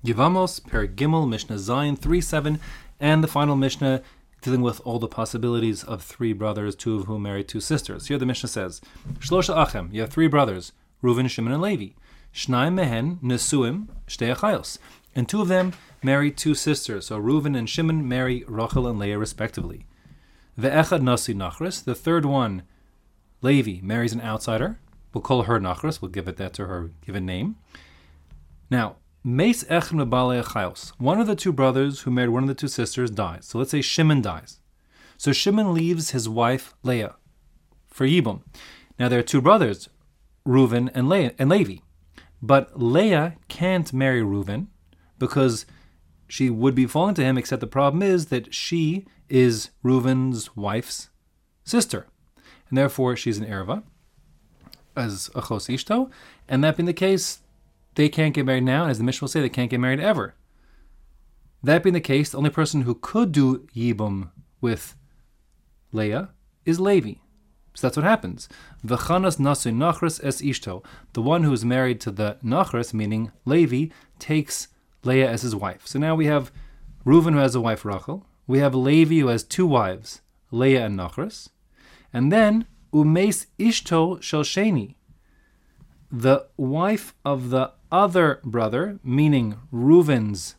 Yevamos, Perek Gimel, Mishnah Zayin 3:7, and the final Mishnah dealing with all the possibilities of three brothers, two of whom married two sisters. Here the Mishnah says, Shlosha Achem, you have three brothers, Reuven, Shimon, and Levi. Shnaim mehen nesuim shtei achayos, and two of them marry two sisters. So Reuven and Shimon marry Rachel and Leah respectively. Ve'echad nasi nachris, the third one, Levi, marries an outsider. We'll call her nachris. We'll give it that to her given name. Now, Meis echem lebalei achayos, one of the two brothers who married one of the two sisters dies. So let's say Shimon dies. So Shimon leaves his wife Leah for Yibum. Now there are two brothers, Reuven and Levi. But Leah can't marry Reuven because she would be falling to him, except the problem is that she is Reuven's wife's sister. And therefore she's an erva, as achos ishto. And that being the case, they can't get married now. As the Mishnah will say, they can't get married ever. That being the case, the only person who could do Yibum with Leah is Levi. So that's what happens. V'chanas nasu nachris es ishto. The one who is married to the nachris, meaning Levi, takes Leah as his wife. So now we have Reuven who has a wife, Rachel. We have Levi who has two wives, Leah and Nachris. And then umeis ishto shel sheni, the wife of the other brother, meaning Reuven's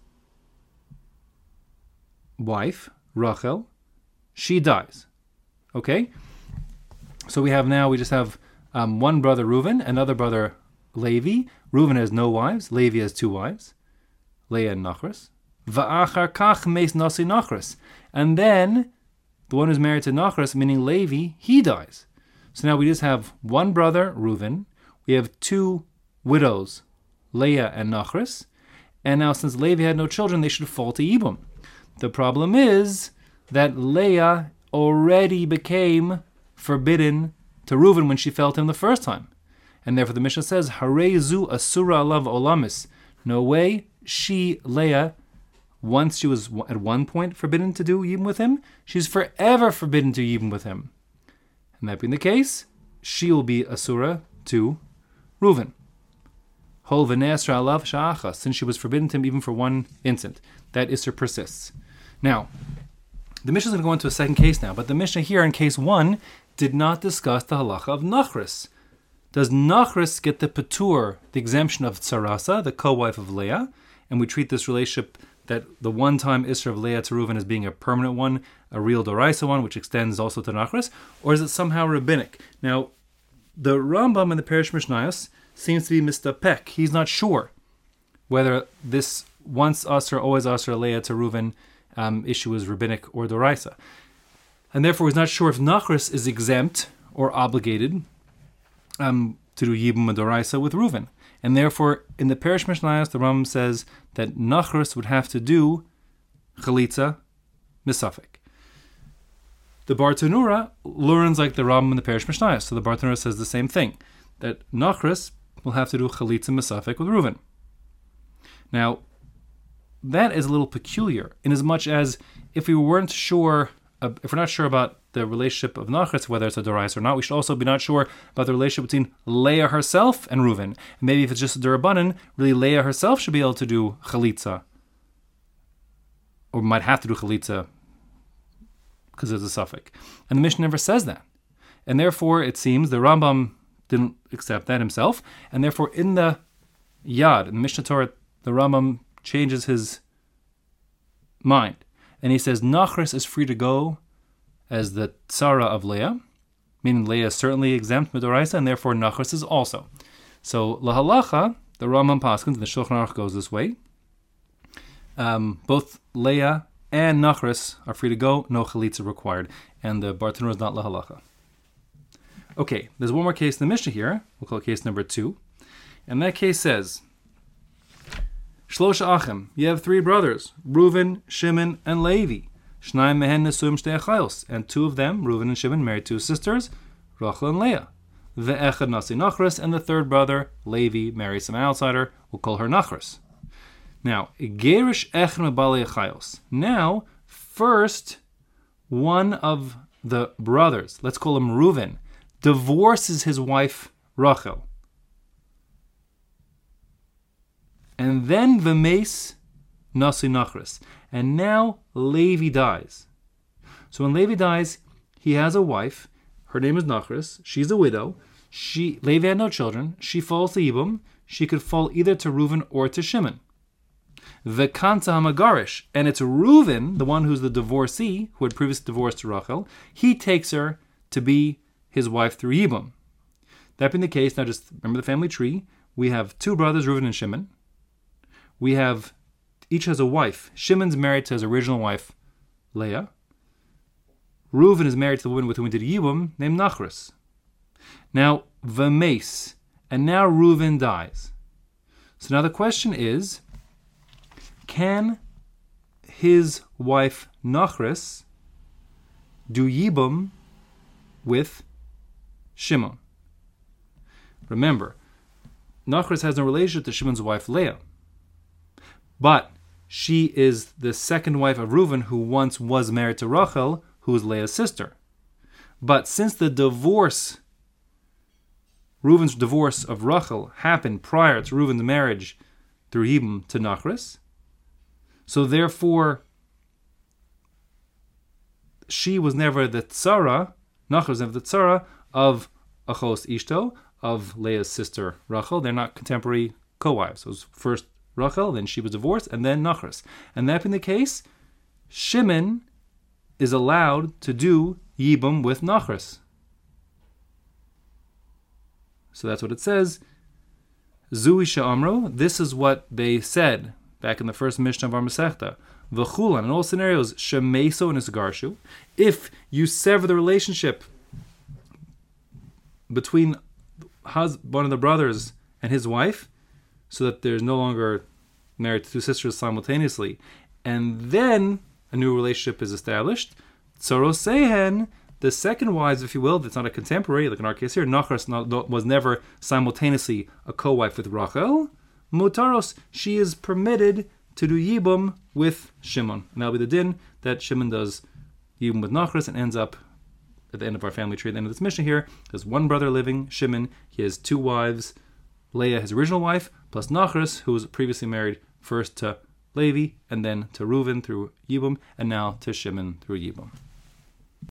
wife, Rachel, she dies. Okay? So we just have one brother Reuven, another brother Levi. Reuven has no wives. Levi has two wives, Leah and Nachris. Va'achar kach meis nasi Nachris. And then the one who's married to Nachris, meaning Levi, he dies. So now we just have one brother Reuven. We have two widows, Leah and Nachris. And now since Levi had no children, they should fall to Yibum. The problem is that Leah already became forbidden to Reuven when she fell to him the first time. And therefore the Mishnah says, Harezu asura alav olamis. No way, she, Leah, once she was at one point forbidden to do Yibum with him, she's forever forbidden to Yibum with him. And that being the case, she will be asura to Reuven. Hol v'ne'asra alav sha'acha, since she was forbidden to him even for one instant. That Isser persists. Now, the Mishnah is going to go into a second case now, but the Mishnah here in case 1 did not discuss the halacha of Nachris. Does Nachris get the patur, the exemption of Tzarasa, the co-wife of Leah, and we treat this relationship that the one-time Isser of Leah to Reuven as being a permanent one, a real Doraisa one, which extends also to Nachris, or is it somehow rabbinic? Now, the Rambam in the Perish Mishnayos seems to be mistapek. He's not sure whether this once Asr, always Asr Leah to Reuven issue is rabbinic or Doraisa. And therefore he's not sure if Nachris is exempt or obligated to do Yibum and Doraisa with Reuven. And therefore, in the Perish Mishnayos, the Rambam says that Nachris would have to do Chalitza Misafik. The Bartanura learns like the Rambam in the Perish Mishnayos. So the Bartanura says the same thing, that Nachris will have to do Chalitza Misafik with Reuven. Now, that is a little peculiar, in as much as if we're not sure about the relationship of Nachris, whether it's a Dorais or not, we should also be not sure about the relationship between Leah herself and Reuven. And maybe if it's just a Durabanan, really Leah herself should be able to do Chalitza, or might have to do Chalitza because it's a suffix. And the Mishnah never says that. And therefore, it seems the Rambam didn't accept that himself, and therefore in the Yad, in the Mishnah Torah, the Rambam changes his mind. And he says, Nachris is free to go as the Tzara of Leah, meaning Leah is certainly exempt Midoraisa, and therefore Nachris is also. So, Lahalacha, the Rambam Paskins, and the Shulchan Aruch goes this way. Both Leah and Nachris are free to go, no Chalitza required, and the Bartanura is not Lahalacha. Okay, there's one more case in the Mishnah here, we'll call it case number 2. And that case says, Shlosha Achim, you have three brothers, Reuven, Shimon, and Levi. Shnaim mehen nesuim shtei achayos, and two of them, Reuven and Shimon, married two sisters, Rachel and Leah. Ve'echad nasi Nachris, and the third brother, Levi, marries some outsider, we'll call her Nachris. Now, Gerish echem balei achayos. Now, first, one of the brothers, let's call him Reuven, divorces his wife, Rachel. And then V'meis Nasi Nachris. And now Levi dies. So when Levi dies, he has a wife. Her name is Nachris. She's a widow. Levi had no children. She falls to Yibum. She could fall either to Reuven or to Shimon. V'kanta hamagarish. And it's Reuven, the one who's the divorcee, who had previously divorced to Rachel. He takes her to be his wife through Yibum. That being the case, now just remember the family tree. We have two brothers, Reuven and Shimon. Each has a wife. Shimon's married to his original wife, Leah. Reuven is married to the woman with whom he did Yibum, named Nachris. Now, V'meis. And now Reuven dies. So now the question is, can his wife Nachris do Yibum with Shimon? Remember, Nachris has no relationship to Shimon's wife Leah. But she is the second wife of Reuven, who once was married to Rachel, who is Leah's sister. But since the Reuven's divorce of Rachel happened prior to Reuven's marriage through Yibum to Nachris, so therefore she was never the tzara, Nachris was never the tzara of Achos Ishto, of Leah's sister Rachel. They're not contemporary co-wives. It was first Rachel, then she was divorced, and then Nachris. And that being the case, Shimon is allowed to do Yibum with Nachris. So that's what it says. Zui she'amro, this is what they said back in the first Mishnah of our Masechta. V'chulan, in all scenarios, shemeso and isgarshu. If you sever the relationship between one of the brothers and his wife, so that there's no longer married to two sisters simultaneously, and then a new relationship is established, tzorosehen, the second wives, if you will, that's not a contemporary, like in our case here, Nachris was never simultaneously a co-wife with Rachel, mutaros, she is permitted to do Yibum with Shimon. And that'll be the din that Shimon does Yibum with Nachris and ends up at the end of our family tree, at the end of this mission here. There's one brother living, Shimon. He has two wives, Leah, his original wife, plus Nachris, who was previously married first to Levi and then to Reuven through Yibum, and now to Shimon through Yibum.